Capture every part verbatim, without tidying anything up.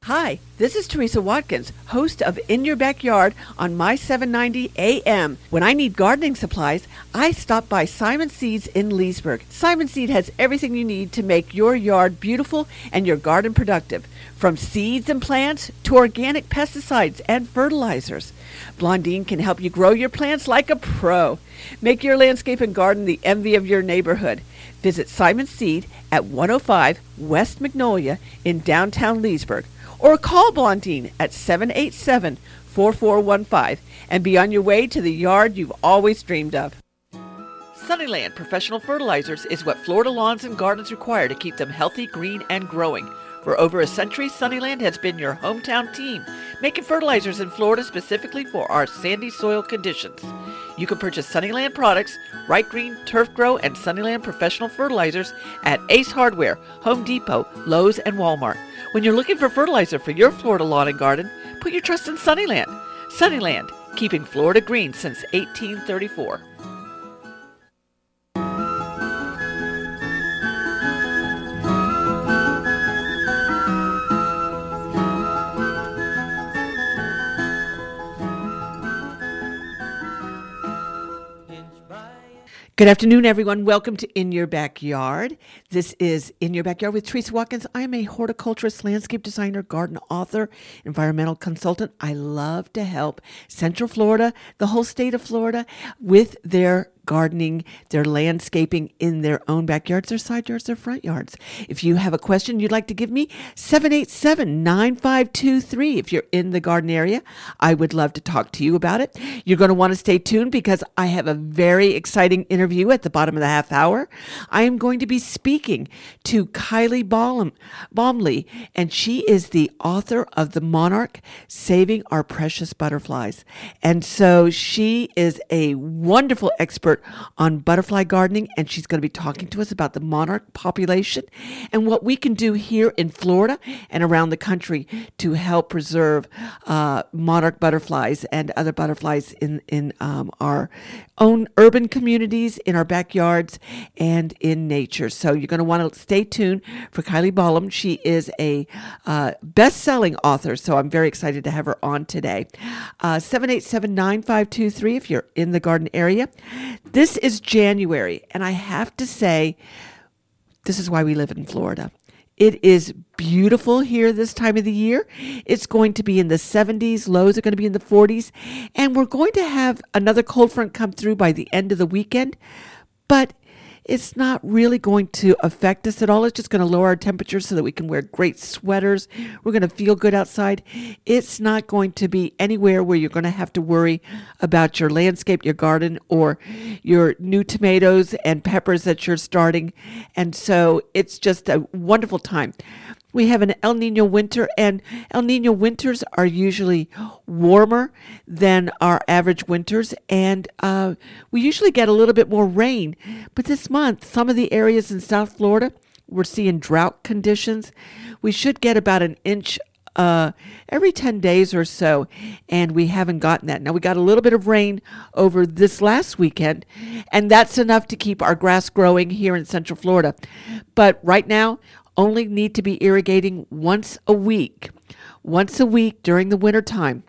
Hi, this is Teresa Watkins, host of In Your Backyard on My seven ninety A M. When I need gardening supplies, I stop by Simon Seeds in Leesburg. Simon Seed has everything you need to make your yard beautiful and your garden productive, from seeds and plants to organic pesticides and fertilizers. Blondine can help you grow your plants like a pro. Make your landscape and garden the envy of your neighborhood. Visit Simon Seed at one oh five West Magnolia in downtown Leesburg, or call Blondine at seven eight seven, four four one five and be on your way to the yard you've always dreamed of. Sunnyland Professional Fertilizers is what Florida lawns and gardens require to keep them healthy, green, and growing. For over a century, Sunnyland has been your hometown team, making fertilizers in Florida specifically for our sandy soil conditions. You can purchase Sunnyland products, Right Green, Turf Grow, and Sunnyland Professional Fertilizers at Ace Hardware, Home Depot, Lowe's, and Walmart. When you're looking for fertilizer for your Florida lawn and garden, put your trust in Sunnyland. Sunnyland, keeping Florida green since eighteen thirty-four. Good afternoon, everyone. Welcome to In Your Backyard. This is In Your Backyard with Teresa Watkins. I am a horticulturist, landscape designer, garden author, environmental consultant. I love to help Central Florida, the whole state of Florida, with their gardening, their landscaping in their own backyards, their side yards, their front yards. If you have a question you'd like to give me, seven eight seven, nine five two three. If you're in the garden area, I would love to talk to you about it. You're going to want to stay tuned because I have a very exciting interview at the bottom of the half hour. I am going to be speaking to Kylie Baum- Baumley, and she is the author of The Monarch, Saving Our Precious Butterflies. And so she is a wonderful expert on butterfly gardening, and she's going to be talking to us about the monarch population and what we can do here in Florida and around the country to help preserve uh, monarch butterflies and other butterflies in, in um, our own urban communities, in our backyards, and in nature. So you're going to want to stay tuned for Kylie Baum. She is a uh, best-selling author, so I'm very excited to have her on today. Uh, seven eight seven, nine five two three if you're in the garden area. This is January, and I have to say, this is why we live in Florida. It is beautiful here this time of the year. It's going to be in the seventies. Lows are going to be in the forties. And we're going to have another cold front come through by the end of the weekend. But it's not really going to affect us at all. It's just going to lower our temperature so that we can wear great sweaters. We're going to feel good outside. It's not going to be anywhere where you're going to have to worry about your landscape, your garden, or your new tomatoes and peppers that you're starting. And so it's just a wonderful time. We have an El Nino winter, and El Nino winters are usually warmer than our average winters, and uh, we usually get a little bit more rain. But this month, some of the areas in South Florida, we're seeing drought conditions. We should get about an inch uh, every ten days or so, and we haven't gotten that. Now, we got a little bit of rain over this last weekend, and that's enough to keep our grass growing here in Central Florida. But right now, only need to be irrigating once a week, once a week during the winter time.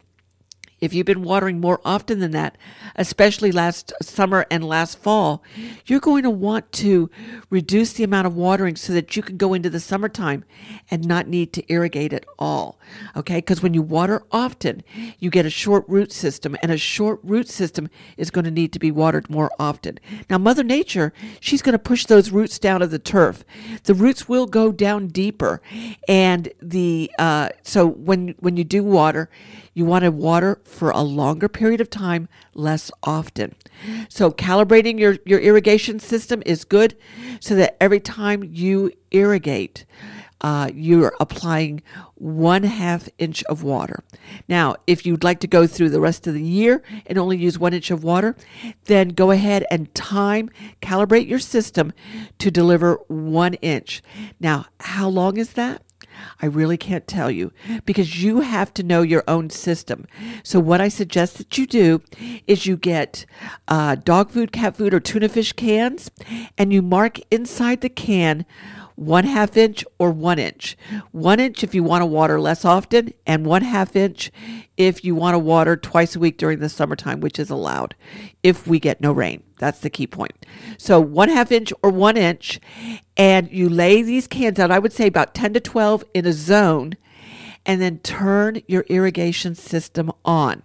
If you've been watering more often than that, especially last summer and last fall, you're going to want to reduce the amount of watering so that you can go into the summertime and not need to irrigate at all. Okay? Because when you water often, you get a short root system, and a short root system is going to need to be watered more often. Now, Mother Nature, she's going to push those roots down to the turf. The roots will go down deeper, and the uh, so when when you do water, you want to water for a longer period of time, less often. So calibrating your, your irrigation system is good so that every time you irrigate, uh, you're applying one half inch of water. Now, if you'd like to go through the rest of the year and only use one inch of water, then go ahead and time, calibrate your system to deliver one inch. Now, how long is that? I really can't tell you because you have to know your own system. So what I suggest that you do is you get uh, dog food, cat food, or tuna fish cans, and you mark inside the can one half inch or one inch. One inch if you want to water less often, and one half inch if you want to water twice a week during the summertime, which is allowed if we get no rain. That's the key point. So one half inch or one inch, and you lay these cans out, I would say about ten to twelve in a zone, and then turn your irrigation system on.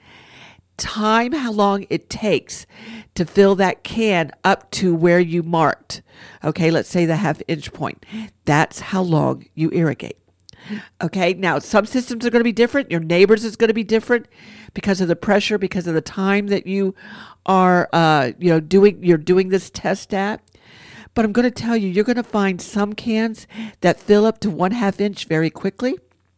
Time how long it takes to fill that can up to where you marked. Okay, let's say the half inch point. That's how long you irrigate. Okay, now some systems are going to be different. Your neighbors is going to be different because of the pressure, because of the time that you are, uh, you know, doing. You're doing this test at. But I'm going to tell you, you're going to find some cans that fill up to one half inch very quickly.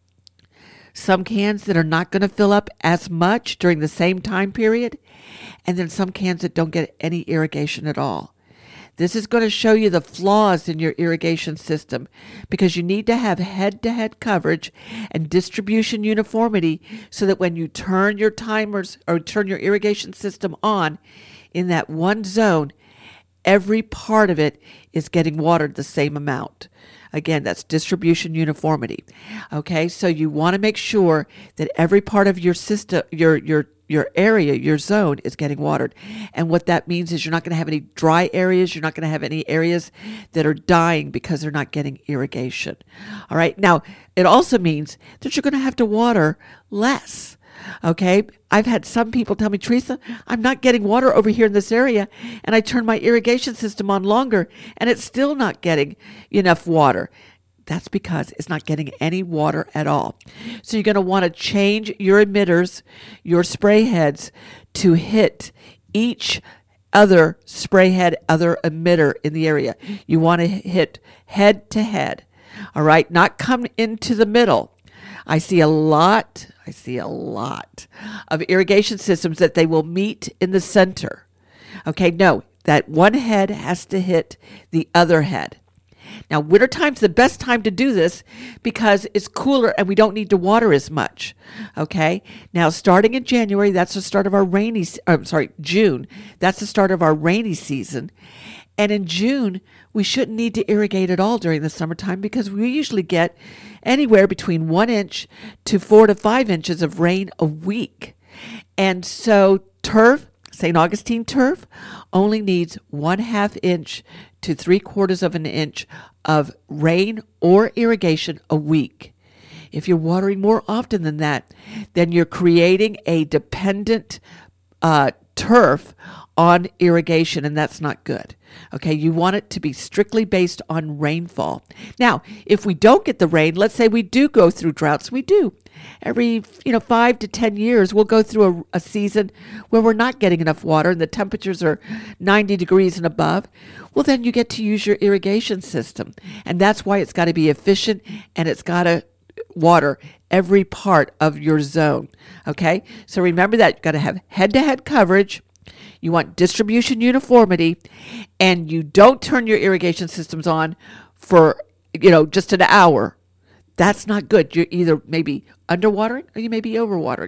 Some cans that are not going to fill up as much during the same time period, and then some cans that don't get any irrigation at all. This is going to show you the flaws in your irrigation system because you need to have head-to-head coverage and distribution uniformity so that when you turn your timers or turn your irrigation system on in that one zone, every part of it is getting watered the same amount. Again, that's distribution uniformity. Okay, so you want to make sure that every part of your system, your your your area, your zone is getting watered. And what that means is you're not going to have any dry areas. You're not going to have any areas that are dying because they're not getting irrigation. All right, now it also means that you're going to have to water less. Okay, I've had some people tell me, Teresa, I'm not getting water over here in this area, and I turn my irrigation system on longer, and it's still not getting enough water. That's because it's not getting any water at all. So you're going to want to change your emitters, your spray heads, to hit each other spray head, other emitter in the area. You want to hit head to head, all right, not come into the middle. I see a lot, I see a lot of irrigation systems that they will meet in the center. Okay, no, that one head has to hit the other head. Now, wintertime's the best time to do this because it's cooler and we don't need to water as much. Okay, now starting in January, that's the start of our rainy, I'm sorry, June, that's the start of our rainy season. And in June, we shouldn't need to irrigate at all during the summertime because we usually get anywhere between one inch to four to five inches of rain a week. And so turf, Saint Augustine turf, only needs one half inch to three quarters of an inch of rain or irrigation a week. If you're watering more often than that, then you're creating a dependent uh, turf on irrigation, and that's not good. Okay, you want it to be strictly based on rainfall. Now, if we don't get the rain, let's say we do go through droughts, we do. Every, you know, five to ten years, we'll go through a, a season where we're not getting enough water and the temperatures are ninety degrees and above. Well, then you get to use your irrigation system. And that's why it's got to be efficient and it's got to water every part of your zone. Okay, so remember that you've got to have head-to-head coverage. You want distribution uniformity, and you don't turn your irrigation systems on for, you know, just an hour. That's not good. You're either maybe underwatering or you may be overwatering.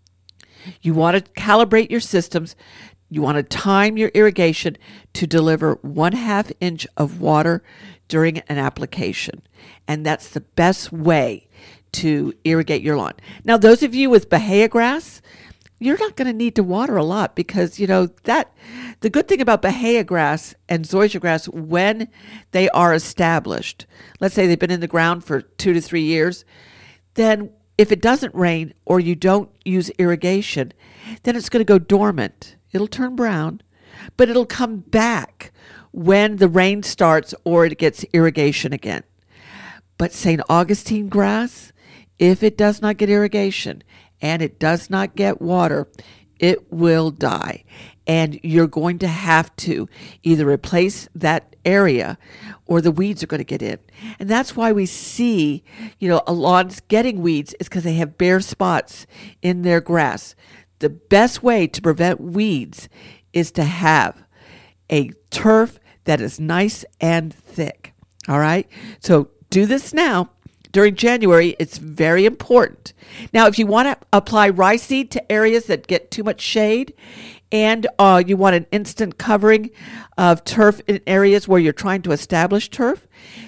You want to calibrate your systems. You want to time your irrigation to deliver one half inch of water during an application. And that's the best way to irrigate your lawn. Now, those of you with Bahia grass, you're not going to need to water a lot because, you know, that the good thing about Bahia grass and zoysia grass, when they are established, let's say they've been in the ground for two to three years, then if it doesn't rain or you don't use irrigation, then it's going to go dormant. It'll turn brown, but it'll come back when the rain starts or it gets irrigation again. But Saint Augustine grass, if it does not get irrigation and it does not get water, it will die. And you're going to have to either replace that area or the weeds are going to get in. And that's why we see, you know, a lawns getting weeds is because they have bare spots in their grass. The best way to prevent weeds is to have a turf that is nice and thick. All right? So do this now. During January, it's very important. Now, if you want to apply rye seed to areas that get too much shade and uh, you want an instant covering of turf in areas where you're trying to establish turf,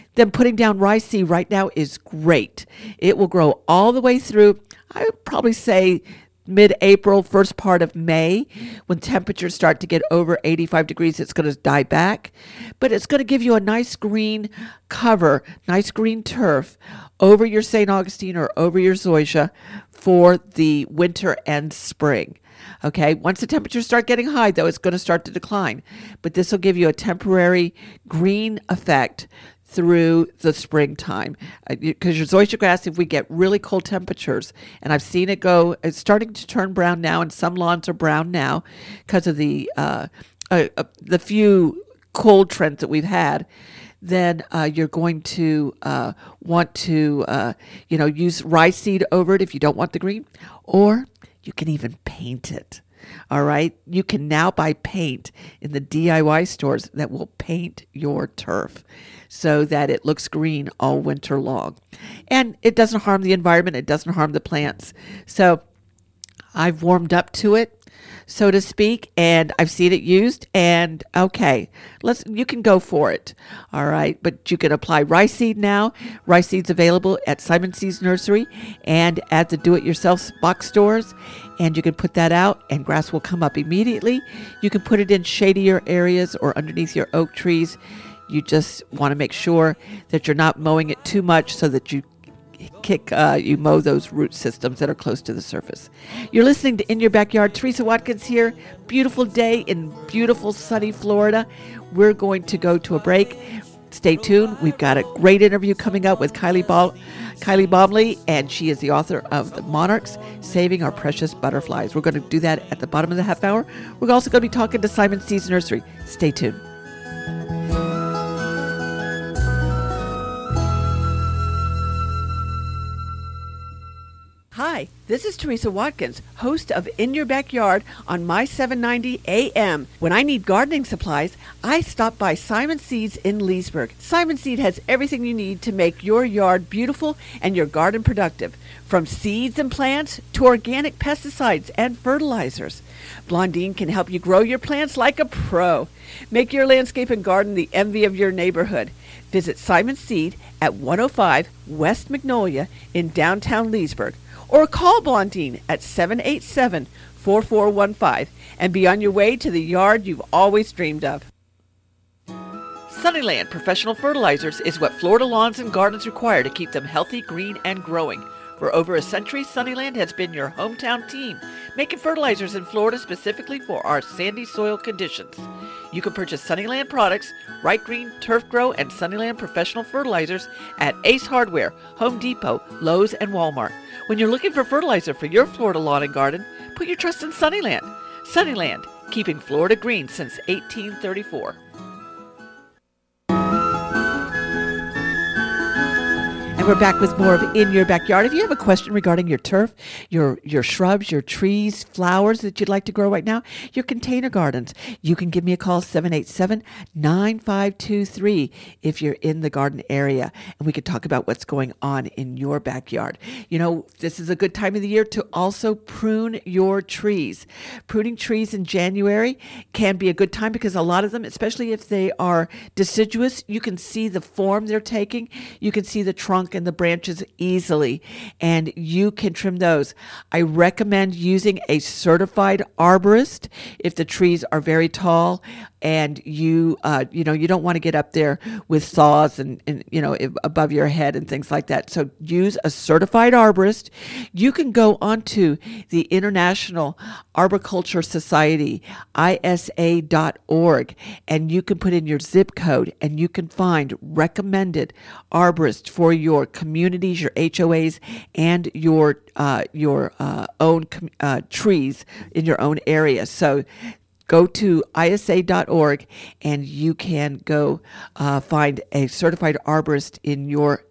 then putting down rice seed right now is great. It will grow all the way through, I would probably say, mid-April, first part of May. When temperatures start to get over eighty-five degrees, it's going to die back. But it's going to give you a nice green cover, nice green turf over your Saint Augustine or over your zoysia for the winter and spring. Okay, once the temperatures start getting high, though, it's going to start to decline. But this will give you a temporary green effect through the springtime. Because your zoysia grass, if we get really cold temperatures, and I've seen it go, it's starting to turn brown now, and some lawns are brown now because of the uh, uh, uh, the few cold trends that we've had, then uh, you're going to uh, want to, uh, you know, use rice seed over it if you don't want the green, or you can even paint it. All right. You can now buy paint in the D I Y stores that will paint your turf so that it looks green all winter long. And it doesn't harm the environment. It doesn't harm the plants. So I've warmed up to it, so to speak, and I've seen it used, and okay, let's, you can go for it. All right. But you can apply rice seed now. Rice seed's available at Simon Seeds Nursery and at the do-it-yourself box stores. And you can put that out and grass will come up immediately. You can put it in shadier areas or underneath your oak trees. You just want to make sure that you're not mowing it too much so that you kick, uh, you mow those root systems that are close to the surface. You're listening to In Your Backyard. Teresa Watkins here. Beautiful day in beautiful sunny Florida. We're going to go to a break. Stay tuned. We've got a great interview coming up with Kylie Ball. Kylie Bomley, and she is the author of The Monarchs, Saving Our Precious Butterflies. We're going to do that at the bottom of the half hour. We're also going to be talking to Simon Seeds Nursery. Stay tuned. Hi, this is Teresa Watkins, host of In Your Backyard on My seven ninety A M. When I need gardening supplies, I stop by Simon Seeds in Leesburg. Simon Seed has everything you need to make your yard beautiful and your garden productive, from seeds and plants to organic pesticides and fertilizers. Blondine can help you grow your plants like a pro. Make your landscape and garden the envy of your neighborhood. Visit Simon Seed at one oh five West Magnolia in downtown Leesburg, or call Blondine at seven eight seven, four four one five and be on your way to the yard you've always dreamed of. Sunnyland Professional Fertilizers is what Florida lawns and gardens require to keep them healthy, green, and growing. For over a century, Sunnyland has been your hometown team, making fertilizers in Florida specifically for our sandy soil conditions. You can purchase Sunnyland products, Right Green, Turf Grow, and Sunnyland Professional Fertilizers at Ace Hardware, Home Depot, Lowe's, and Walmart. When you're looking for fertilizer for your Florida lawn and garden, put your trust in Sunnyland. Sunnyland, keeping Florida green since eighteen thirty-four. And we're back with more of In Your Backyard. If you have a question regarding your turf, your your shrubs, your trees, flowers that you'd like to grow right now, your container gardens, you can give me a call, seven eight seven, nine five two three, if you're in the garden area, and we could talk about what's going on in your backyard. You know, this is a good time of the year to also prune your trees. Pruning trees in January can be a good time because a lot of them, especially if they are deciduous, you can see the form they're taking. You can see the trunk and the branches easily, and you can trim those. I recommend using a certified arborist if the trees are very tall and you uh, you know you don't want to get up there with saws and, and you know above your head and things like that. So use a certified arborist. You can go onto the International Arboriculture Society, I S A dot org, and you can put in your zip code and you can find recommended arborists for your communities, your H O As, and your uh, your uh, own uh, trees in your own area. So go to I S A dot org and you can go uh, find a certified arborist in your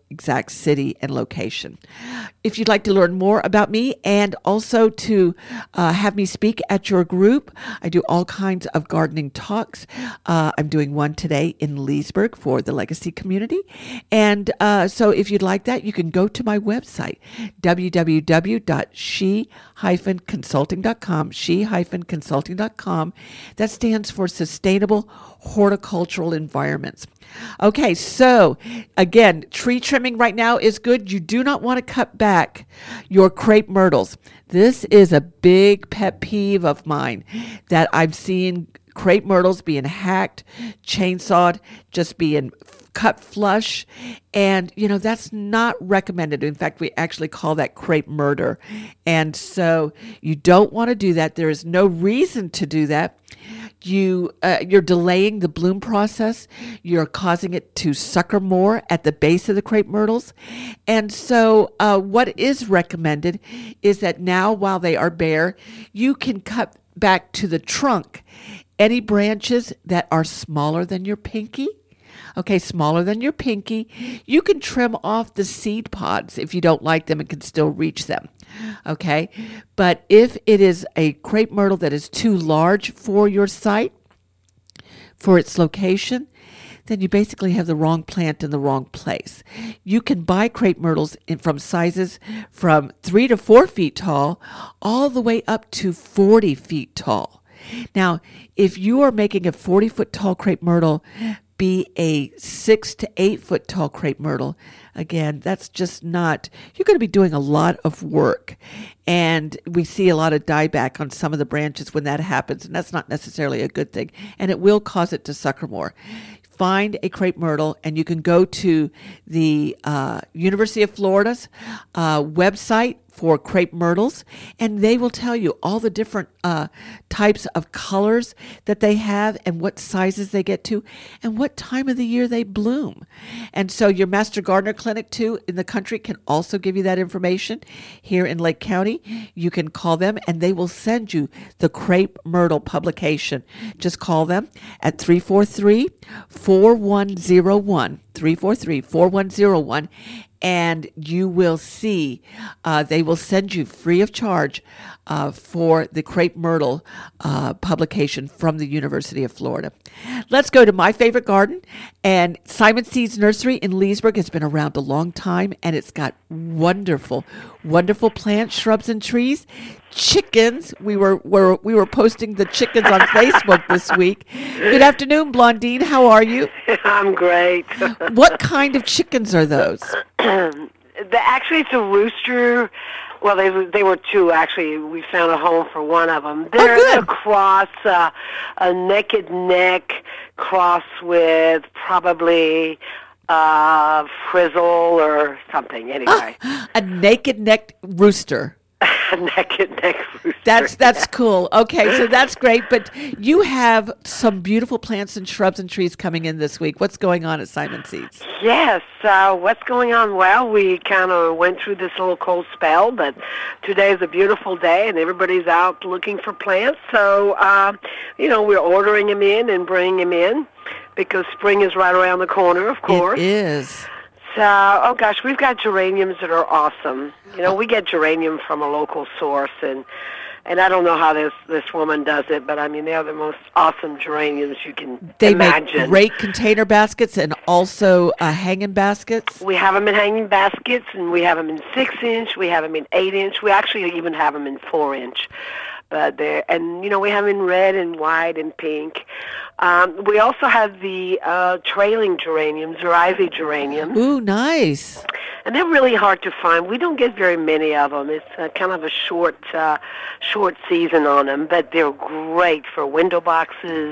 exact city and location. If you'd like to learn more about me and also to uh, have me speak at your group, I do all kinds of gardening talks. Uh, I'm doing one today in Leesburg for the Legacy community. And uh, so if you'd like that, you can go to my website, w w w dot she dash consulting dot com, she dash consulting dot com. That stands for Sustainable Horticultural Environments. Okay, so again, tree trimming right now is good. You do not want to cut back your crepe myrtles. This is a big pet peeve of mine, that I've seen crepe myrtles being hacked, chainsawed, just being cut flush. And, you know, that's not recommended. In fact, we actually call that crepe murder. And so you don't want to do that. There is no reason to do that. You, uh, you're delaying the bloom process. You're causing it to sucker more at the base of the crepe myrtles. And so uh, what is recommended is that now, while they are bare, you can cut back to the trunk any branches that are smaller than your pinky. Okay, smaller than your pinky. You can trim off the seed pods if you don't like them and can still reach them. Okay, but if it is a crepe myrtle that is too large for your site, for its location, then you basically have the wrong plant in the wrong place. You can buy crepe myrtles in, from sizes from three to four feet tall, all the way up to forty feet tall. Now, if you are making a forty foot tall crepe myrtle be a six to eight foot tall crepe myrtle, again, that's just not, you're going to be doing a lot of work. And we see a lot of dieback on some of the branches when that happens, and that's not necessarily a good thing. And it will cause it to sucker more. Find a crepe myrtle, and you can go to the uh, University of Florida's uh, website for crepe myrtles, and they will tell you all the different uh, types of colors that they have and what sizes they get to and what time of the year they bloom. And so your Master Gardener Clinic, too, in the country can also give you that information. Here in Lake County, you can call them, and they will send you the crepe myrtle publication. Just call them at three four three, four one zero one, three four three, four one zero one, and you will see uh, they will send you free of charge uh, for the crepe myrtle uh, publication from the University of Florida. Let's go to my favorite garden, and Simon Seeds Nursery in Leesburg has been around a long time, and it's got wonderful, wonderful plants, shrubs, and trees. Chickens. We were, were we were posting the chickens on Facebook this week. Good afternoon, Blondine. How are you? I'm great. What kind of chickens are those? the, actually, it's a rooster. Well, they they were two, actually. We found a home for one of them. They're oh, good. a cross, uh, a naked neck cross with probably uh, frizzle or something, anyway. Uh, a naked-necked rooster. A naked neck rooster. That's that's cool. Okay, so that's great. But you have some beautiful plants and shrubs and trees coming in this week. What's going on at Simon Seeds? Yes, uh, what's going on? Well, we kind of went through this little cold spell, but today is a beautiful day, and everybody's out looking for plants. So, uh, you know, we're ordering them in and bringing them in because spring is right around the corner, of course. It is. So, oh gosh, we've got geraniums that are awesome. You know, we get geranium from a local source, and and I don't know how this this woman does it, but I mean, they're the most awesome geraniums you can they imagine. They make great container baskets and also uh, hanging baskets. We have them in hanging baskets, and we have them in six inch. We have them in eight inch. We actually even have them in four inch. But they're, and you know, we have them in red and white and pink. Um, we also have the uh, trailing geraniums or ivy geraniums. Ooh, nice. And they're really hard to find. We don't get very many of them. It's uh, kind of a short, uh, short season on them, but they're great for window boxes,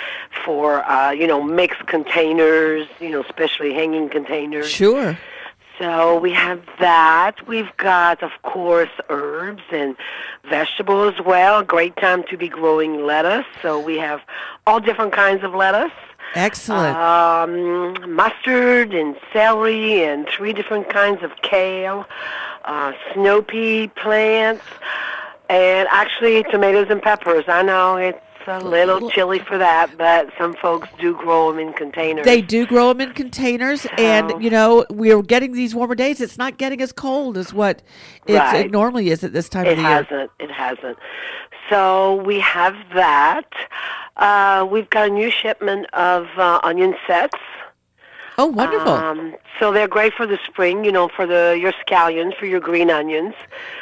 for uh, you know, mixed containers, you know, especially hanging containers. Sure. So we have that. We've got, of course, herbs and vegetables as well. Great time to be growing lettuce. So we have all different kinds of lettuce. Excellent. Um, mustard and celery and three different kinds of kale, uh, snow pea plants, and actually tomatoes and peppers. I know it's It's a little chilly for that, but some folks do grow them in containers. They do grow them in containers, so, and, you know, we're getting these warmer days. It's not getting as cold as what it's, right. it normally is at this time it of the year. It hasn't. It hasn't. So we have that. Uh, we've got a new shipment of uh, onion sets. Oh, wonderful. Um, so they're great for the spring, you know, for the your scallions, for your green onions.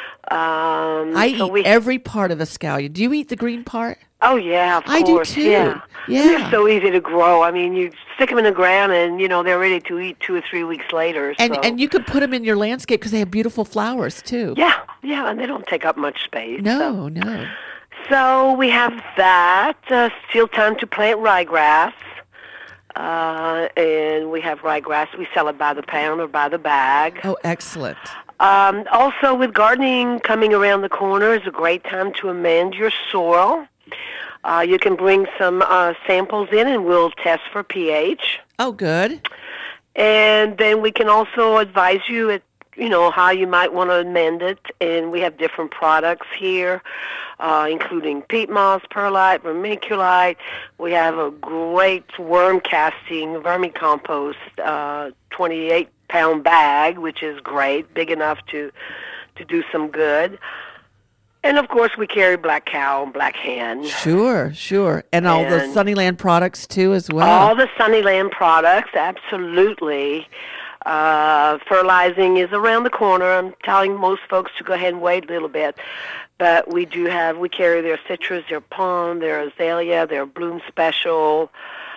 Um, I so eat we, every part of a scallion. Do you eat the green part? Oh, yeah, of I course. do, too. Yeah. yeah. They're so easy to grow. I mean, you stick them in the ground and, you know, they're ready to eat two or three weeks later. And so. and you could put them in your landscape because they have beautiful flowers, too. Yeah, yeah, and they don't take up much space. No, so. no. So we have that. Uh, still time to plant ryegrass. Uh, and we have ryegrass. We sell it by the pound or by the bag. Oh, excellent. Um, also, with gardening coming around the corner, is a great time to amend your soil. Uh, you can bring some uh, samples in, and we'll test for pH. Oh, good. And then we can also advise you at you know, how you might want to amend it. And we have different products here, uh, including peat moss, perlite, vermiculite. We have a great worm casting vermicompost, uh, twenty-eight pound bag, which is great, big enough to, to do some good. And, of course, we carry Black Cow and Black Hen. Sure, sure. And all and the Sunnyland products, too, as well. All the Sunnyland products, absolutely. Uh, fertilizing is around the corner. I'm telling most folks to go ahead and wait a little bit. But we do have, we carry their citrus, their palm, their azalea, their bloom special.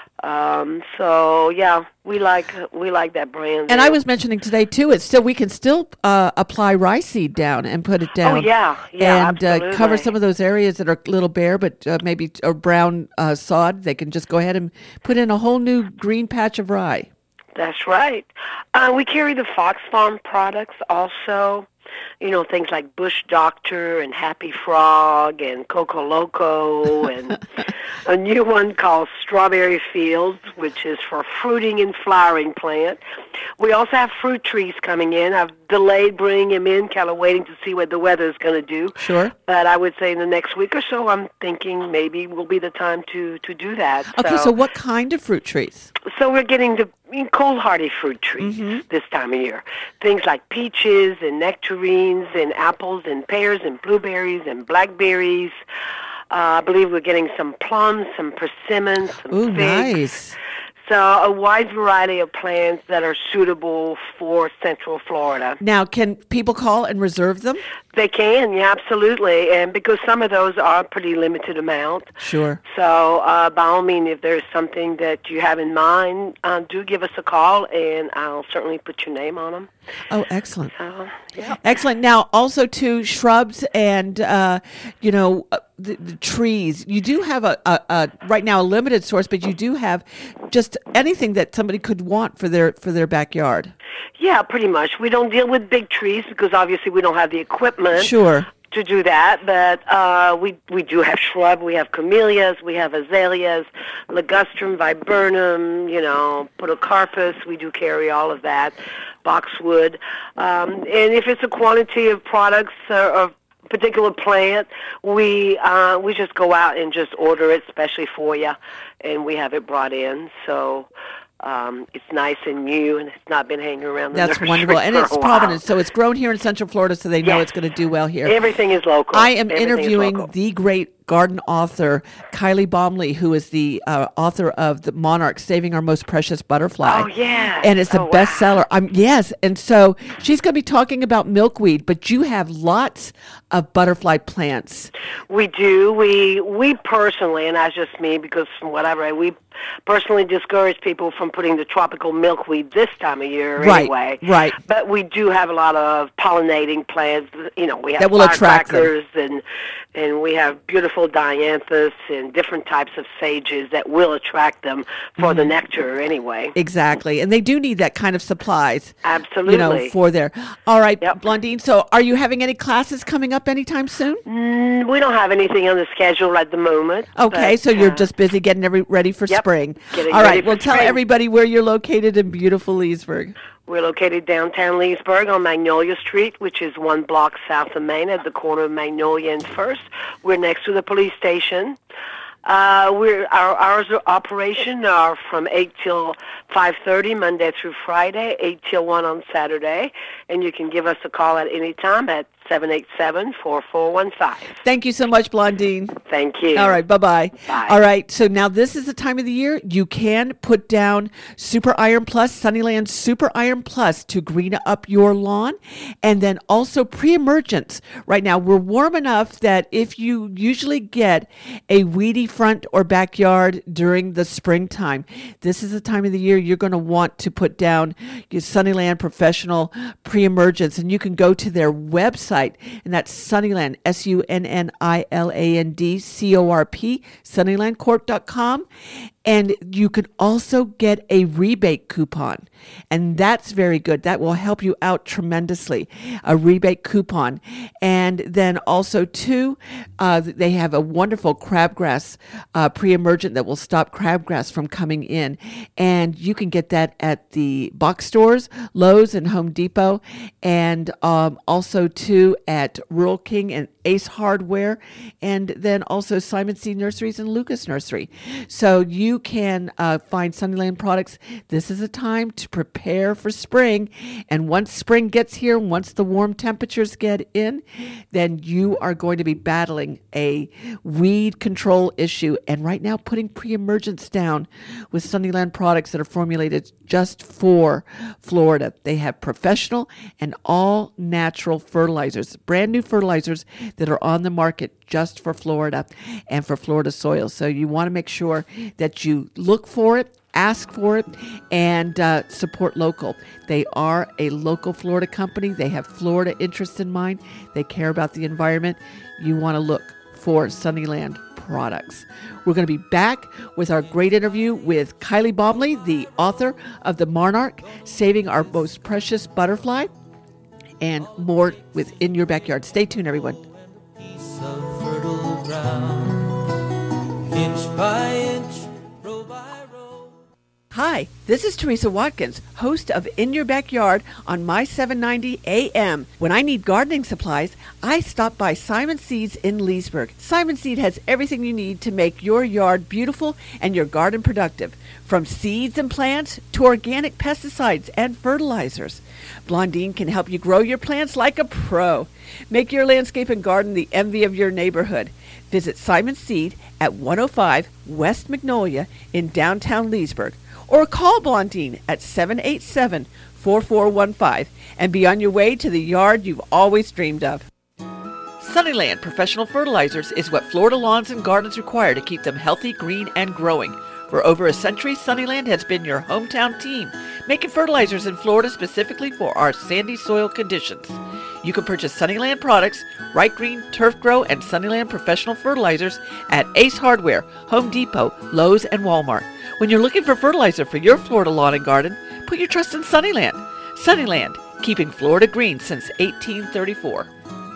Um, so yeah, we like we like that brand. And there. I was mentioning today too. It's still we can still uh, apply rye seed down and put it down. Oh yeah, yeah, and absolutely. uh, cover some of those areas that are a little bare, but uh, maybe a brown uh, sod. They can just go ahead and put in a whole new green patch of rye. That's right. Uh, we carry the Fox Farm products also. You know, things like Bush Doctor and Happy Frog and Coco Loco and a new one called Strawberry Fields, which is for fruiting and flowering plant. We also have fruit trees coming in. I've delayed bringing them in, kind of waiting to see what the weather is going to do. Sure. But I would say in the next week or so, I'm thinking maybe will be the time to, to do that. Okay, so, so what kind of fruit trees? So we're getting the cold hardy fruit trees mm-hmm. this time of year. Things like peaches and nectarines and apples and pears and blueberries and blackberries. Uh, I believe we're getting some plums, some persimmons, some Ooh, figs. Nice. So a wide variety of plants that are suitable for Central Florida. Now, can people call and reserve them? They can, yeah, absolutely. And because some of those are pretty limited amount. Sure. So uh, by all means, if there's something that you have in mind, uh, do give us a call, and I'll certainly put your name on them. Oh, excellent. So, yeah. Excellent. Now, also to shrubs and, uh, you know, uh, the, the trees. You do have a, a, a, right now, a limited source, but you do have just anything that somebody could want for their for their backyard. Yeah, pretty much. We don't deal with big trees because obviously we don't have the equipment. Sure. To do that, but uh, we we do have shrub. We have camellias, we have azaleas, ligustrum, viburnum, you know, podocarpus. We do carry all of that, boxwood, um, and if it's a quantity of products uh, of particular plant, we uh, we just go out and just order it specially for you, and we have it brought in. So. Um, it's nice and new, and it's not been hanging around the That's nursery wonderful. And for it's a while. Providence, so it's grown here in Central Florida, so they know Yes. it's going to do well here. Everything is local. I am Everything is interviewing local. the great garden author, Kylie Baumley, who is the uh, author of The Monarch, Saving Our Most Precious Butterfly. Oh, yeah. And it's a Oh, wow. bestseller. Um, yes, and so she's going to be talking about milkweed, but you have lots of butterfly plants. We do. We we personally, and that's just me because from what I read, we personally discourage people from putting the tropical milkweed this time of year Right, anyway. right. But we do have a lot of pollinating plants. You know, we have That will attract them. firecrackers and and we have beautiful dianthus and different types of sages that will attract them for Mm-hmm. the nectar anyway. Exactly. And they do need that kind of supplies. Absolutely. You know, for their. All right, Yep. Blondine, so are you having any classes coming up anytime soon? Mm, we don't have anything on the schedule at the moment. Okay, but, so you're uh, just busy getting every, ready for Yep, spring. getting All ready right, for well, tell spring. everybody where you're located in beautiful Leesburg. We're located downtown Leesburg on Magnolia Street, which is one block south of Main at the corner of Magnolia and First. We're next to the police station. Uh, we're our hours of operation are from eight till five thirty Monday through Friday, eight till one on Saturday, and you can give us a call at any time at seven eight seven, four four one five. Thank you so much, Blondine. Thank you. All right, bye-bye. Bye. All right, so now this is the time of the year you can put down Super Iron Plus, Sunnyland Super Iron Plus to green up your lawn, and then also pre-emergence. Right now, we're warm enough that if you usually get a weedy front or backyard during the springtime, this is the time of the year you're going to want to put down your Sunnyland Professional Pre-Emergence, and you can go to their website, and that's Sunnyland, S U N N I L A N D C O R P, sunnyland corp dot com. And you can also get a rebate coupon, and that's very good. That will help you out tremendously, a rebate coupon. And then also, too, uh, they have a wonderful crabgrass uh, pre-emergent that will stop crabgrass from coming in. And you can get that at the box stores, Lowe's and Home Depot, and um, also, too, at Rural King and Ace Hardware, and then also Simon Seed Nurseries and Lucas Nursery. So you can uh, find Sunnyland products. This is a time to prepare for spring, and once spring gets here, once the warm temperatures get in, then you are going to be battling a weed control issue. And right now, putting pre-emergence down with Sunnyland products that are formulated just for Florida. They have professional and all natural fertilizers, brand new fertilizers that are on the market just for Florida and for Florida soil. So you want to make sure that you look for it, ask for it, and uh, support local. They are a local Florida company. They have Florida interests in mind. They care about the environment. You want to look for Sunnyland products. We're going to be back with our great interview with Kylie Baumle, the author of The Monarch, Saving Our Most Precious Butterfly, and more with In Your Backyard. Stay tuned, everyone. Of fertile ground, inch by inch, row by row. Hi, this is Teresa Watkins, host of In Your Backyard on My seven ninety A M. When I need gardening supplies, I stop by Simon Seeds in Leesburg. Simon Seed has everything you need to make your yard beautiful and your garden productive, from seeds and plants to organic pesticides and fertilizers. Blondine can help you grow your plants like a pro. Make your landscape and garden the envy of your neighborhood. Visit Simon Seed at one oh five West Magnolia in downtown Leesburg, or call Blondine at seven eight seven, four four one five and be on your way to the yard you've always dreamed of. Sunnyland Professional Fertilizers is what Florida lawns and gardens require to keep them healthy, green, and growing. For over a century, Sunnyland has been your hometown team, making fertilizers in Florida specifically for our sandy soil conditions. You can purchase Sunnyland products, Right Green, Turf Grow, and Sunnyland Professional Fertilizers at Ace Hardware, Home Depot, Lowe's, and Walmart. When you're looking for fertilizer for your Florida lawn and garden, put your trust in Sunnyland. Sunnyland, keeping Florida green since eighteen thirty-four.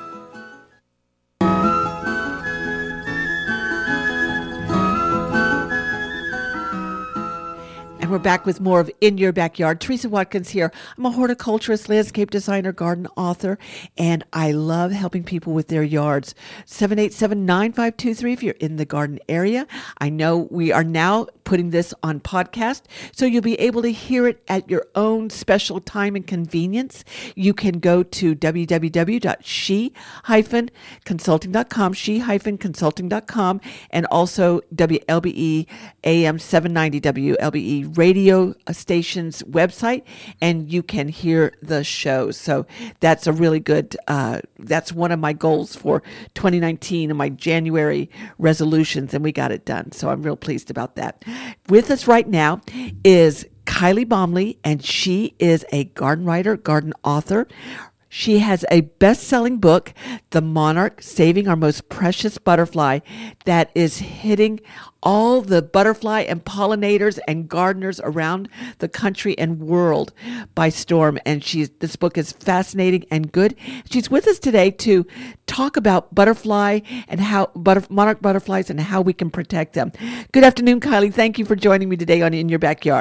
And we're back with more of In Your Backyard. Teresa Watkins here. I'm a horticulturist, landscape designer, garden author, and I love helping people with their yards. seven eight seven, nine five two three if you're in the garden area. I know we are now putting this on podcast, so you'll be able to hear it at your own special time and convenience. You can go to w w w dot she dash consulting dot com, she dash consulting dot com, and also W L B E A M seven ninety W L B E radio station's website, and you can hear the show. So that's a really good, uh, that's one of my goals for twenty nineteen and my January resolutions, and we got it done. So I'm real pleased about that. With us right now is Kylie Baumle, and she is a garden writer, garden author. She has a best-selling book, The Monarch, Saving Our Most Precious Butterfly, that is hitting all the butterfly and pollinators and gardeners around the country and world by storm. And she's this book is fascinating and good. She's with us today to talk about butterfly and how butter, monarch butterflies and how we can protect them. Good afternoon, Kylie. Thank you for joining me today on In Your Backyard.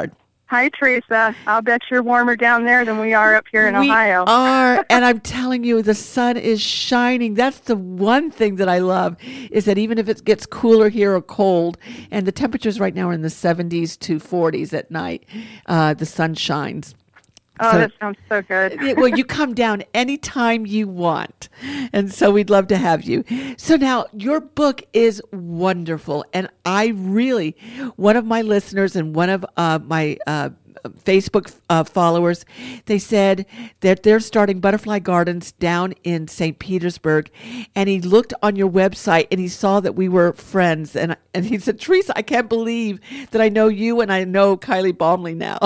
Hi, Teresa. I'll bet you're warmer down there than we are up here in we Ohio. are, and I'm telling you, the sun is shining. That's the one thing that I love, is that even if it gets cooler here or cold, and the temperatures right now are in the seventies to forties at night, uh, the sun shines. Oh, So- that sounds so good. Yeah, well, you come down anytime you want. And so we'd love to have you. So now your book is wonderful. And I really, one of my listeners and one of uh, my uh, Facebook uh, followers, they said that they're starting butterfly gardens down in Saint Petersburg. And he looked on your website and he saw that we were friends. And, and he said, Teresa, I can't believe that I know you and I know Kylie Baumley now.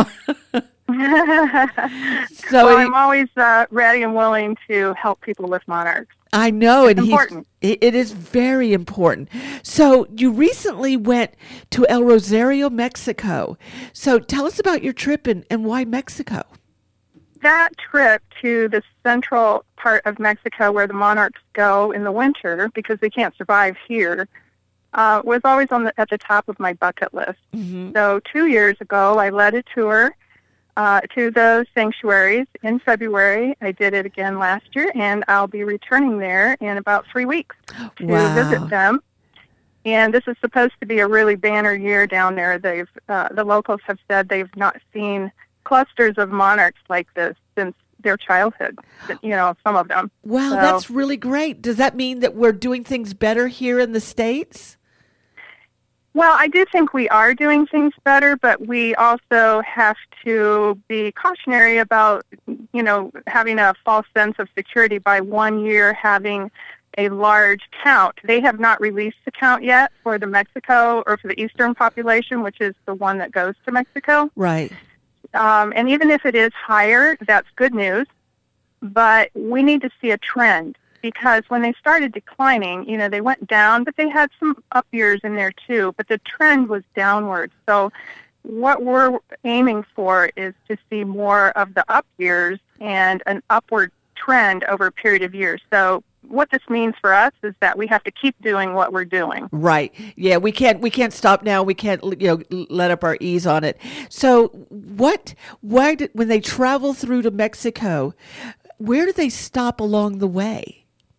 So well, he- I'm always uh, ready and willing to help people with monarchs. I know, It's and he's- important. it it is very important. So you recently went to El Rosario, Mexico. So tell us about your trip and, and why Mexico. That trip to the central part of Mexico where the monarchs go in the winter because they can't survive here uh, was always on the, at the top of my bucket list. Mm-hmm. So two years ago, I led a tour uh, to those sanctuaries in February. I did it again last year, and I'll be returning there in about three weeks to Wow. visit them. And this is supposed to be a really banner year down there. They've uh, the locals have said they've not seen clusters of monarchs like this since their childhood. You know, some of them. Wow, So- that's really great. Does that mean that we're doing things better here in the States? Well, I do think we are doing things better, but we also have to be cautionary about, you know, having a false sense of security by one year having a large count. They have not released the count yet for the Mexico or for the eastern population, which is the one that goes to Mexico. Right. Um, and even if it is higher, that's good news. But we need to see a trend because when they started declining, you know, they went down, but they had some up years in there too. But the trend was downward. So what we're aiming for is to see more of the up years and an upward trend over a period of years. So what this means for us is that we have to keep doing what we're doing. Right. Yeah, we can't we can't stop now. We can't you know let up our ease on it. So what why did when they travel through to Mexico, where do they stop along the way?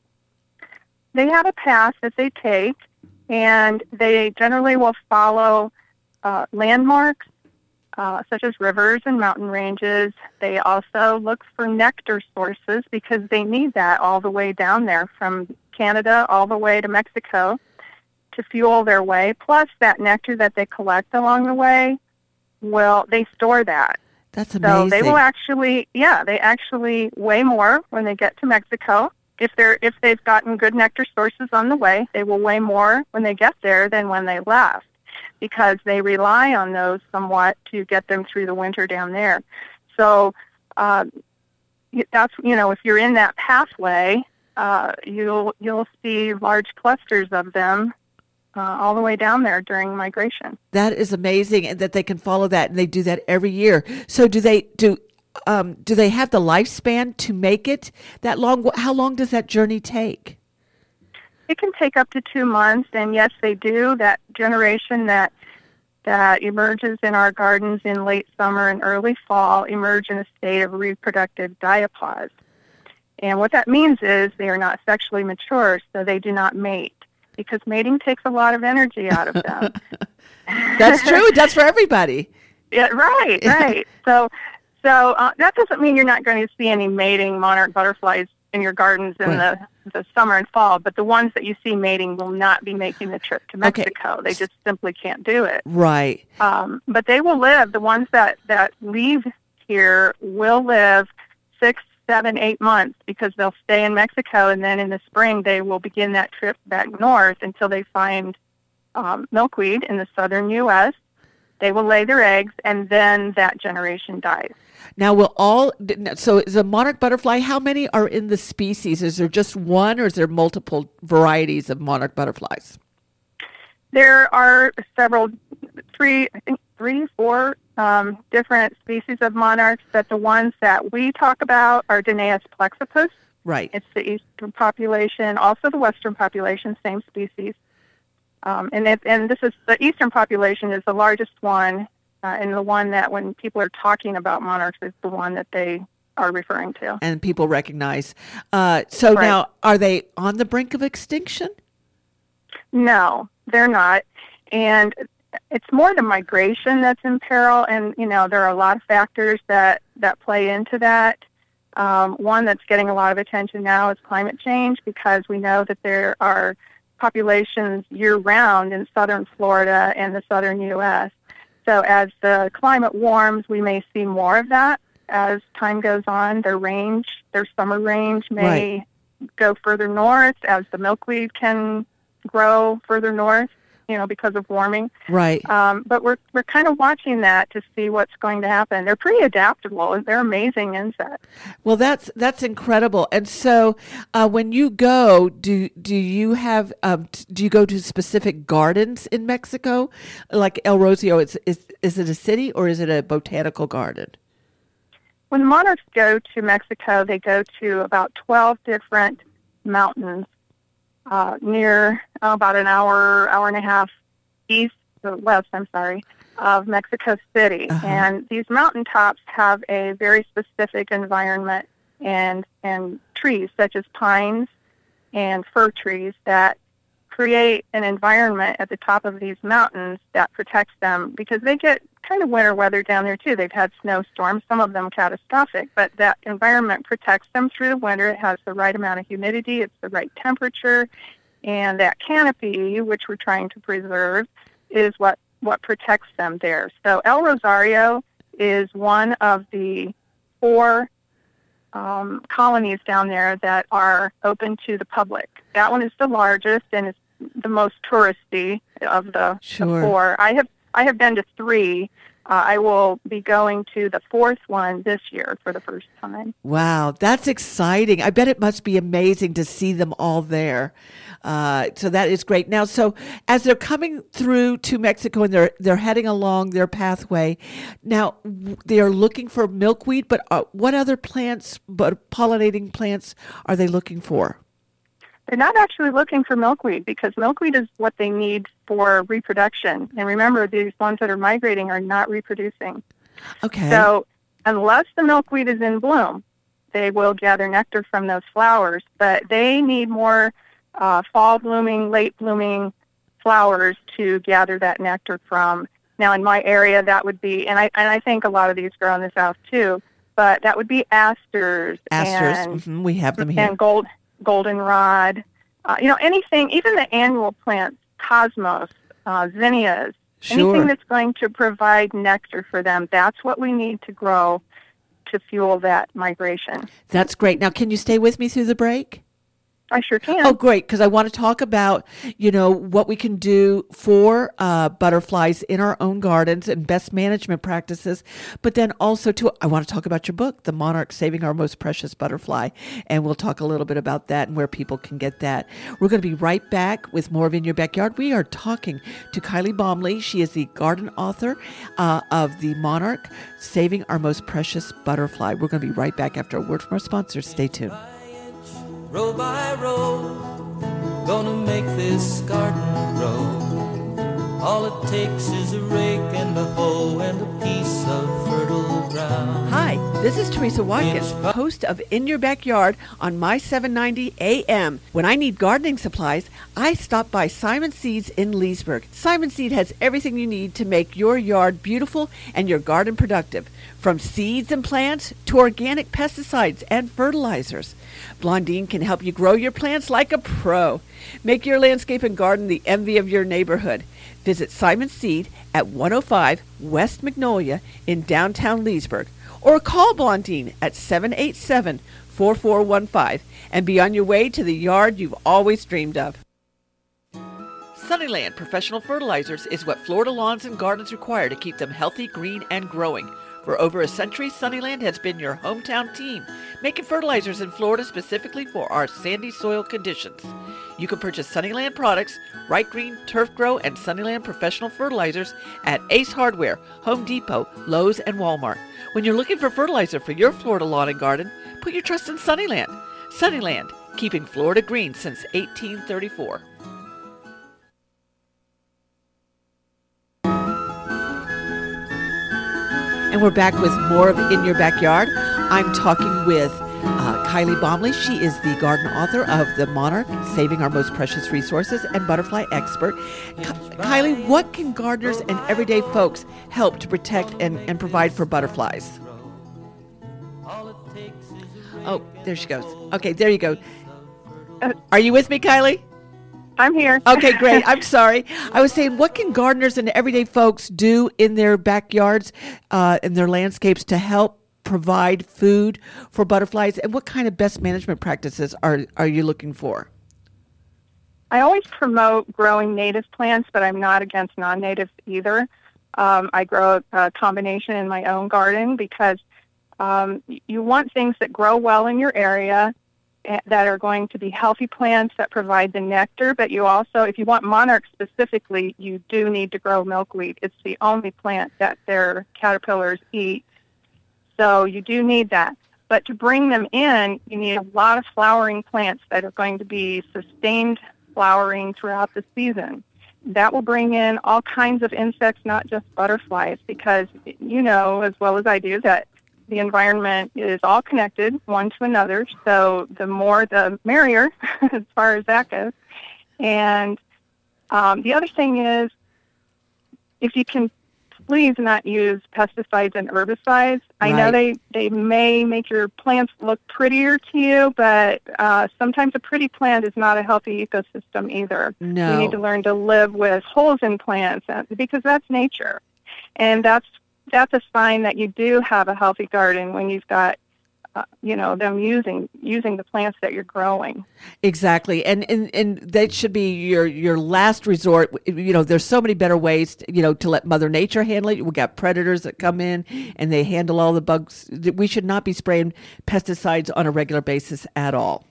They have a path that they take, and they generally will follow uh, landmarks uh, such as rivers and mountain ranges. They also look for nectar sources because they need that all the way down there from Canada all the way to Mexico to fuel their way. Plus, that nectar that they collect along the way, well, they store that. That's amazing. So they will actually, yeah, they actually weigh more when they get to Mexico. If they're if they've gotten good nectar sources on the way, they will weigh more when they get there than when they left, because they rely on those somewhat to get them through the winter down there. So uh, that's you know if you're in that pathway, uh, you'll you'll see large clusters of them uh, all the way down there during migration. That is amazing, and that they can follow that, and they do that every year. So do they do? Um, do they have the lifespan to make it that long? Wh- How long does that journey take? It can take up to two months, and yes, they do. That generation that that emerges in our gardens in late summer and early fall emerge in a state of reproductive diapause. And what that means is they are not sexually mature, so they do not mate, because mating takes a lot of energy out of them. That's true. It does for everybody. Yeah, right, right. So, so uh, that doesn't mean you're not going to see any mating monarch butterflies in your gardens in Right. the, the summer and fall, but the ones that you see mating will not be making the trip to Okay. Mexico. They just simply can't do it. Right. Um, but they will live. The ones that, that leave here will live six, seven, eight months because they'll stay in Mexico, and then in the spring they will begin that trip back north until they find um, milkweed in the southern U S They will lay their eggs, and then that generation dies. Now, will all, so is a monarch butterfly, how many are in the species? Is there just one, or is there multiple varieties of monarch butterflies? There are several, three, I think three, four um, different species of monarchs, but the ones that we talk about are Danaeus plexippus. Right. It's the eastern population, also the western population, same species. Um, and it, and this is the eastern population is the largest one, Uh, and the one that when people are talking about monarchs is the one that they are referring to. And people recognize. Uh, so Right. now, are they on the brink of extinction? No, they're not. And it's more the migration that's in peril. And, you know, there are a lot of factors that, that play into that. Um, one that's getting a lot of attention now is climate change, because we know that there are populations year-round in southern Florida and the southern U S. So as the climate warms, we may see more of that as time goes on. Their range, their summer range may Right. go further north as the milkweed can grow further north, you know, because of warming. Right. Um, but we're we're kind of watching that to see what's going to happen. They're pretty adaptable. They're amazing insects. Well, that's that's incredible. And so, uh, when you go, do do you have um, t- do you go to specific gardens in Mexico, like El Rosio? Is is is it a city or is it a botanical garden? When the monarchs go to Mexico, they go to about twelve different mountains uh, near oh, about an hour, hour and a half east, or west, I'm sorry, of Mexico City. Uh-huh. And these mountaintops have a very specific environment and, and trees, such as pines and fir trees, that create an environment at the top of these mountains that protects them, because they get kind of winter weather down there too. They've had snowstorms, some of them catastrophic, but that environment protects them through the winter. It has the right amount of humidity, it's the right temperature, and that canopy, which we're trying to preserve, is what, what protects them there. So El Rosario is one of the four um, colonies down there that are open to the public. That one is the largest and is the most touristy of the, Sure. the four. I have I have been to three. Uh, I will be going to the fourth one this year for the first time. Wow, that's exciting. I bet it must be amazing to see them all there. Uh, so that is great. Now, so as they're coming through to Mexico and they're they're heading along their pathway, now w- they are looking for milkweed, but uh, what other plants, but pollinating plants, are they looking for? They're not actually looking for milkweed, because milkweed is what they need for reproduction. And remember, these ones that are migrating are not reproducing. Okay. So unless the milkweed is in bloom, they will gather nectar from those flowers. But they need more uh, fall blooming, late blooming flowers to gather that nectar from. Now, in my area, that would be, and I and I think a lot of these grow in the south too, but that would be asters, Asters, and mhm, we have them here. and gold goldenrod. Uh, you know, anything, even the annual plants, cosmos, uh, zinnias, Sure. anything that's going to provide nectar for them, that's what we need to grow to fuel that migration. That's great. Now, can you stay with me through the break? I sure can. Oh, great, because I want to talk about, you know, what we can do for uh, butterflies in our own gardens and best management practices. But then also, too, I want to talk about your book, The Monarch, Saving Our Most Precious Butterfly. And we'll talk a little bit about that and where people can get that. We're going to be right back with more of In Your Backyard. We are talking to Kylie Baumle. She is the garden author uh, of The Monarch, Saving Our Most Precious Butterfly. We're going to be right back after a word from our sponsors. Stay tuned. Row by row, gonna make this garden grow. All it takes is a rake and a hoe and a piece of fertile ground. Hi, this is Teresa Watkins, host of In Your Backyard on My seven ninety A M. When I need gardening supplies, I stop by Simon Seeds in Leesburg. Simon Seed has everything you need to make your yard beautiful and your garden productive, from seeds and plants to organic pesticides and fertilizers. Blondine can help you grow your plants like a pro. Make your landscape and garden the envy of your neighborhood. Visit Simon Seed at one oh five West Magnolia in downtown Leesburg, or call Blondine at seven eight seven, four four one five and be on your way to the yard you've always dreamed of. Sunnyland Professional Fertilizers is what Florida lawns and gardens require to keep them healthy, green, and growing. For over a century, Sunnyland has been your hometown team, making fertilizers in Florida specifically for our sandy soil conditions. You can purchase Sunnyland products, Right Green, Turf Grow, and Sunnyland Professional Fertilizers at Ace Hardware, Home Depot, Lowe's, and Walmart. When you're looking for fertilizer for your Florida lawn and garden, put your trust in Sunnyland. Sunnyland, keeping Florida green since eighteen thirty-four. And we're back with more of In Your Backyard. I'm talking with uh, Kylie Baumle. She is the garden author of The Monarch, Saving Our Most Precious Resources, and Butterfly Expert. Ky- Kylie, what can gardeners and everyday folks help to protect and, and provide for butterflies? Oh, there she goes. Okay, there you go. Are you with me, Kylie? I'm here. Okay, great. I'm sorry. I was saying, what can gardeners and everyday folks do in their backyards, uh, in their landscapes to help provide food for butterflies? And what kind of best management practices are, are you looking for? I always promote growing native plants, but I'm not against non-natives either. Um, I grow a combination in my own garden because um, you want things that grow well in your area, that are going to be healthy plants that provide the nectar, but you also, if you want monarchs specifically, you do need to grow milkweed. It's the only plant that their caterpillars eat, so you do need that. But to bring them in, you need a lot of flowering plants that are going to be sustained flowering throughout the season. That will bring in all kinds of insects, not just butterflies, because you know as well as I do that the environment is all connected one to another, so the more the merrier as far as that goes. And um, the other thing is, if you can please not use pesticides and herbicides. I Right. know they, they may make your plants look prettier to you, but uh, sometimes a pretty plant is not a healthy ecosystem either. No. You need to learn to live with holes in plants uh, because that's nature. And that's that's a sign that you do have a healthy garden when you've got, uh, you know, them using using the plants that you're growing. Exactly. And, and and that should be your your last resort. You know, there's so many better ways, to, you know, to let Mother Nature handle it. We got predators that come in and they handle all the bugs. We should not be spraying pesticides on a regular basis at all.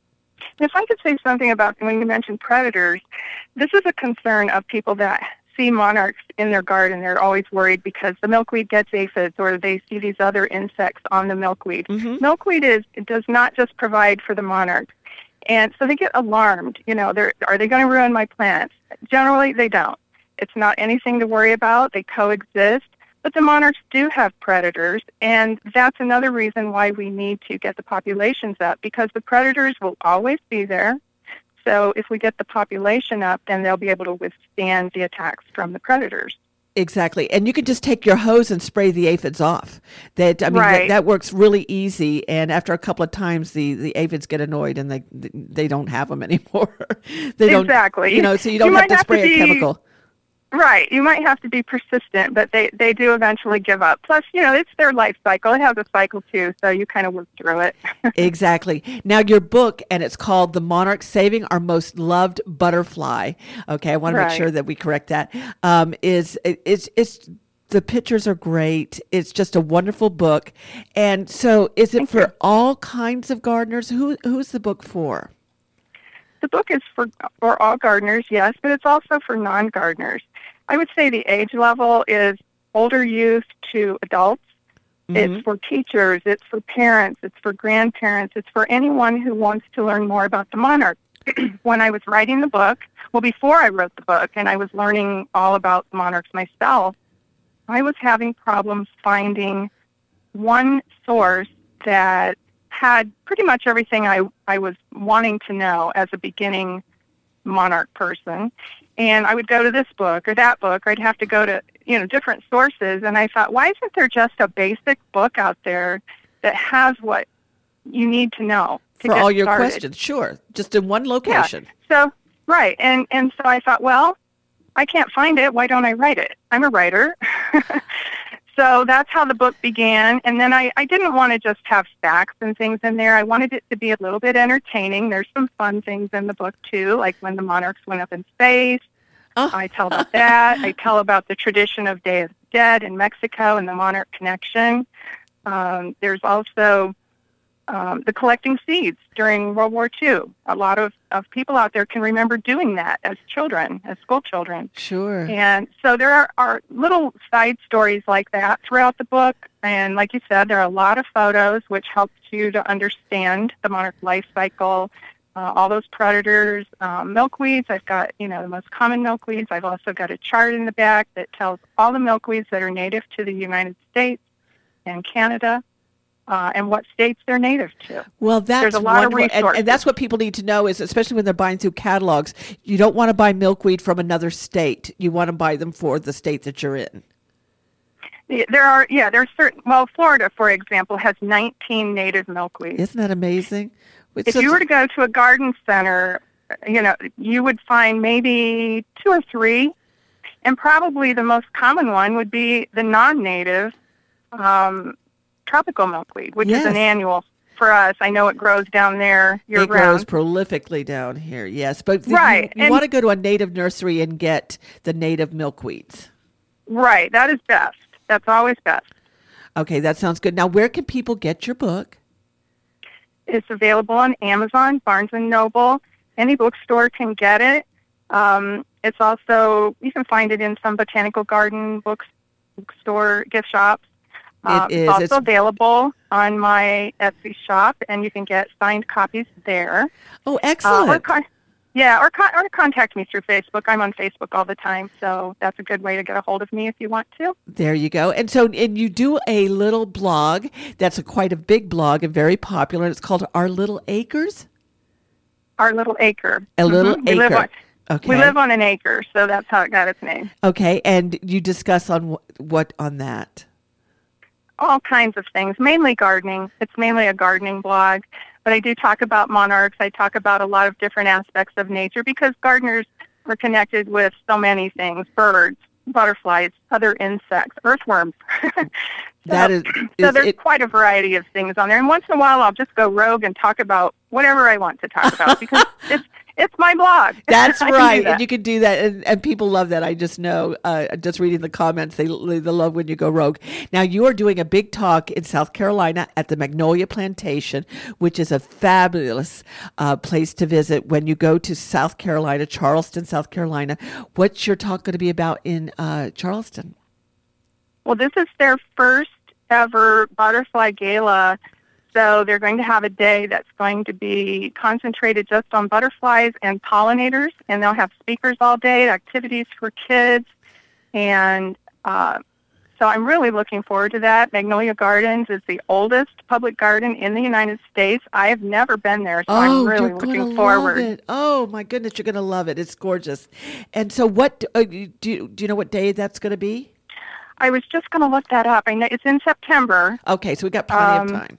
If I could say something about when you mentioned predators, this is a concern of people that see monarchs in their garden. They're always worried because the milkweed gets aphids or they see these other insects on the milkweed. Mm-hmm. Milkweed is it does not just provide for the monarchs. And so they get alarmed. You know, they're, are they going to ruin my plants? Generally, they don't. It's not anything to worry about. They coexist. But the monarchs do have predators, and that's another reason why we need to get the populations up, because the predators will always be there. So if we get the population up, then they'll be able to withstand the attacks from the predators. Exactly. And you can just take your hose and spray the aphids off. That I mean, Right. that, that works really easy. And after a couple of times, the, the aphids get annoyed and they they don't have them anymore. they don't, Exactly. You know, so you don't You have might to have spray to a be- chemical. Right. You might have to be persistent, but they, they do eventually give up. Plus, you know, it's their life cycle. It has a cycle, too, so you kind of work through it. Exactly. Now, your book, and it's called The Monarch, Saving Our Most Loved Butterfly. Okay, I want to Right. make sure that we correct that. Um, is it, it's it's the pictures are great. It's just a wonderful book. And so, is it Thank for you. all kinds of gardeners? Who who's the book for? The book is for for all gardeners, yes, but it's also for non-gardeners. I would say the age level is older youth to adults. Mhm. It's for teachers. It's for parents. It's for grandparents. It's for anyone who wants to learn more about the monarch. When I was writing the book, well, before I wrote the book, and I was learning all about the monarchs myself, I was having problems finding one source that had pretty much everything I, I was wanting to know as a beginning monarch person. And I would go to this book or that book, or I'd have to go to, you know, different sources. And I thought, why isn't there just a basic book out there that has what you need to know to For get all your started? questions, sure. Just in one location. So, right. And, and so I thought, well, I can't find it. Why don't I write it? I'm a writer. So that's how the book began. And then I, I didn't want to just have facts and things in there. I wanted it to be a little bit entertaining. There's some fun things in the book, too, like when the monarchs went up in space. Oh. I tell about that. I tell about the tradition of Day of the Dead in Mexico and the monarch connection. Um, there's also um, the collecting seeds during World War Two. A lot of, of people out there can remember doing that as children, as school children. Sure. And so there are, are little side stories like that throughout the book. And like you said, there are a lot of photos which helps you to understand the monarch life cycle, uh, all those predators, um, milkweeds. I've got, you know, the most common milkweeds. I've also got a chart in the back that tells all the milkweeds that are native to the United States. and Canada, uh, and what states they're native to. Well, that's There's a lot wonderful. of And, resources. and that's what people need to know is, especially when they're buying through catalogs, you don't want to buy milkweed from another state. You want to buy them for the state that you're in. There are, yeah, there's certain, well, Florida, for example, has nineteen native milkweeds. Isn't that amazing? It's If such- you were to go to a garden center, you know, you would find maybe two or three, and probably the most common one would be the non-native um, tropical milkweed, which Yes. is an annual for us. I know it grows down there It grows year-round. prolifically down here, yes. But you- Right, you, and- want to go to a native nursery and get the native milkweeds. Right, that is best. That's always best. Okay, that sounds good. Now, where can people get your book? It's available on Amazon, Barnes and Noble. Any bookstore can get it. Um, it's also, you can find it in some botanical garden books, bookstore gift shops. Um, It is. It's also It's- available on my Etsy shop, and you can get signed copies there. Oh, Uh, or excellent. con- yeah, or, con- or contact me through Facebook. I'm on Facebook all the time, so that's a good way to get a hold of me if you want to. There you go. And so, and you do a little blog that's a quite a big blog and very popular. And it's called Our Little Acres. Our Little Acre. A Little Mhm. We live Acre. on, Okay. we live on an acre, so that's how it got its name. Okay, and you discuss on wh- what on that? All kinds of things, mainly gardening. It's mainly a gardening blog, but I do talk about monarchs. I talk about a lot of different aspects of nature because gardeners are connected with so many things: birds, butterflies, other insects, earthworms. so, That is, so is there's it, quite a variety of things on there. And once in a while, I'll just go rogue and talk about whatever I want to talk about because it's it's my blog. that's I can do right, that. and you can do that, and, and people love that. I just know, uh, just reading the comments, they they love when you go rogue. Now you are doing a big talk in South Carolina at the Magnolia Plantation, which is a fabulous uh, place to visit when you go to South Carolina, Charleston, South Carolina. What's your talk going to be about in uh, Charleston? Well, this is their first ever butterfly gala. So they're going to have a day that's going to be concentrated just on butterflies and pollinators, and they'll have speakers all day, activities for kids, and uh, so I'm really looking forward to that. Magnolia Gardens is the oldest public garden in the United States. I have never been there, so I'm Oh, really you're going to looking love forward. it. Oh, my goodness, you're going to love it. It's gorgeous. And so what, uh, do, you, do you know what day that's going to be? I was just going to look that up. I know it's in September. Okay, so we got plenty Um, of time.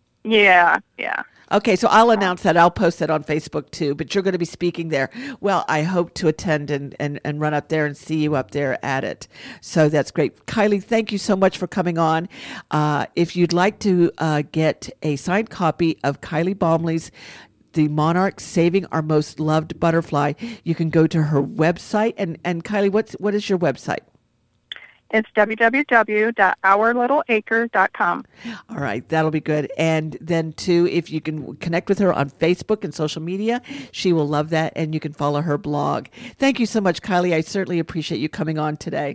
Yeah, yeah. Okay, so I'll announce that. I'll post that on Facebook too, but you're going to be speaking there. Well, I hope to attend and, and, and run up there and see you up there at it. So that's great. Kylie, thank you so much for coming on. Uh, if you'd like to uh, get a signed copy of Kylie Baumley's The Monarch Saving Our Most Loved Butterfly, you can go to her website. And, and Kylie, what's, what is your website? It's w w w dot our little acre dot com. All right, that'll be good. And then, too, if you can connect with her on Facebook and social media, she will love that, and you can follow her blog. Thank you so much, Kylie. I certainly appreciate you coming on today.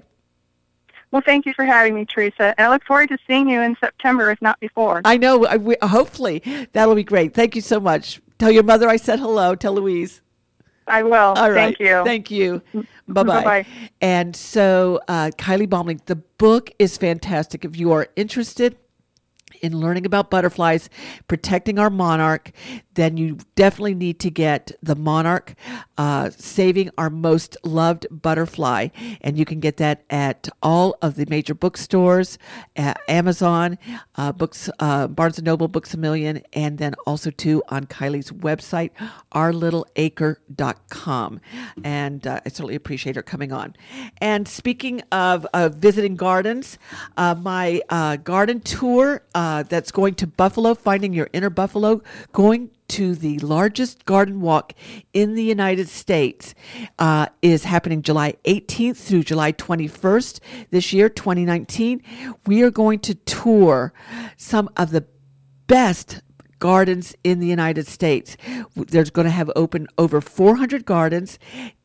Well, thank you for having me, Teresa. And I look forward to seeing you in September, if not before. I know. I, we, hopefully, that'll be great. Thank you so much. Tell your mother I said hello. Tell Louise. I will. All right. Thank you. Thank you. Bye-bye. Bye-bye. And so, uh, Kylie Baumling, the book is fantastic. If you are interested in learning about butterflies, protecting our monarch, then you definitely need to get The Monarch, uh, Saving Our Most Loved Butterfly. And you can get that at all of the major bookstores, at Amazon, uh, books, uh, Barnes and Noble, Books A Million, and then also too on Kylie's website, our little acre dot com. And uh, I certainly appreciate her coming on. And speaking of uh, visiting gardens, uh, my uh, garden tour uh, that's going to Buffalo, Finding Your Inner Buffalo, going to the largest garden walk in the United States, uh, is happening July eighteenth through July twenty-first this year, twenty nineteen. We are going to tour some of the best gardens in the United States. There's going to have open over four hundred gardens.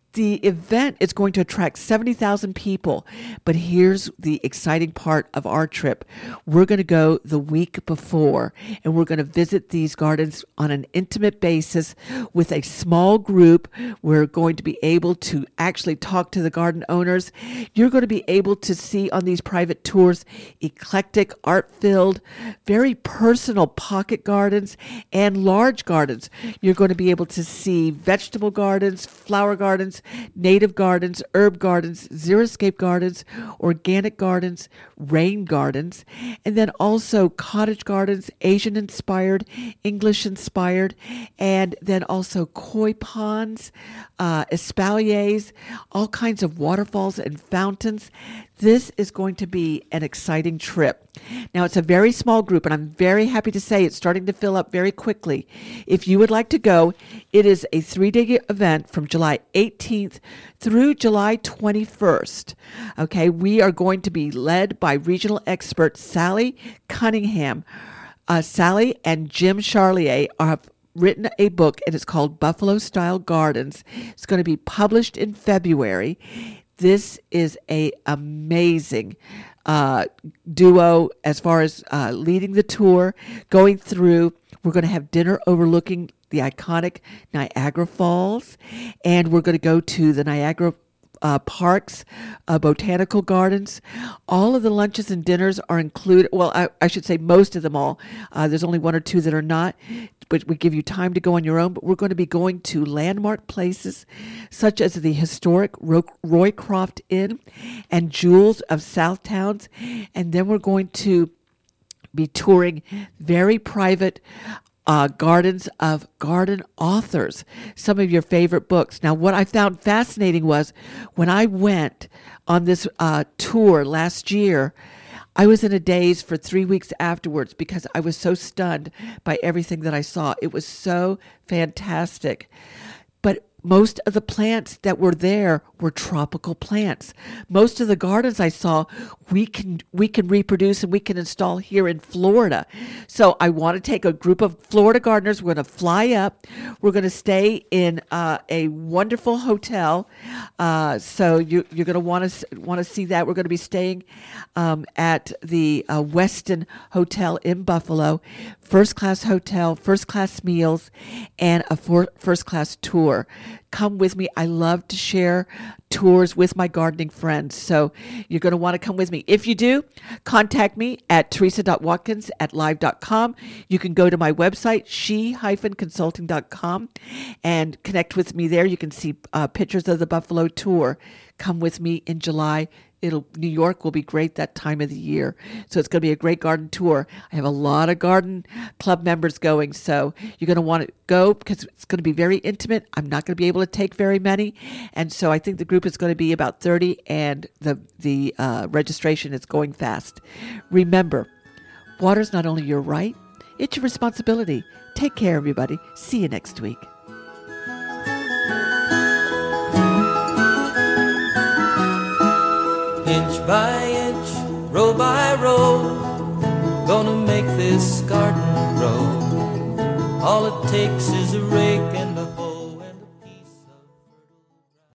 The event is going to attract seventy thousand people, but here's the exciting part of our trip. We're going to go the week before, and we're going to visit these gardens on an intimate basis with a small group. We're going to be able to actually talk to the garden owners. You're going to be able to see on these private tours eclectic, art-filled, very personal pocket gardens and large gardens. You're going to be able to see vegetable gardens, flower gardens, native gardens, herb gardens, xeriscape gardens, organic gardens, rain gardens, and then also cottage gardens, Asian-inspired, English-inspired, and then also koi ponds, uh, espaliers, all kinds of waterfalls and fountains. This is going to be an exciting trip. Now, it's a very small group, and I'm very happy to say it's starting to fill up very quickly. If you would like to go, it is a three-day event from July eighteenth through July twenty-first. Okay, we are going to be led by regional expert Sally Cunningham. Uh, Sally and Jim Charlier have written a book, and it's called Buffalo Style Gardens. It's going to be published in February. This is a amazing uh, duo as far as uh, leading the tour, going through. We're going to have dinner overlooking the iconic Niagara Falls, and we're going to go to the Niagara uh, Parks, uh, botanical gardens. All of the lunches and dinners are included. Well, I, I should say most of them all. Uh, there's only one or two that are not, but we give you time to go on your own. But we're going to be going to landmark places such as the historic Ro- Roycroft Inn and Jewels of Southtowns. And then we're going to be touring very private uh, gardens of garden authors, some of your favorite books. Now, what I found fascinating was when I went on this uh, tour last year, I was in a daze for three weeks afterwards because I was so stunned by everything that I saw. It was so fantastic. But most of the plants that were there were tropical plants. Most of the gardens I saw, we can we can reproduce and we can install here in Florida. So I want to take a group of Florida gardeners. We're going to fly up. We're going to stay in uh, a wonderful hotel. Uh, so you, you're going to want to want to see that. We're going to be staying um, at the uh, Westin Hotel in Buffalo. First class hotel, first class meals, and a for, first class tour. Come with me. I love to share tours with my gardening friends. So you're going to want to come with me. If you do, contact me at teresa dot watkins at live dot com. You can go to my website, she dash consulting dot com, and connect with me there. You can see uh, pictures of the Buffalo tour. Come with me in July. It'll New York will be great that time of the year. So it's going to be a great garden tour. I have a lot of garden club members going, so you're going to want to go because it's going to be very intimate. I'm not going to be able to take very many, and so I think the group is going to be about thirty, and the the uh, registration is going fast. Remember, water's not only your right, it's your responsibility. Take care, everybody. See you next week. Inch by inch, row by row, gonna make this garden grow. All it takes is a rake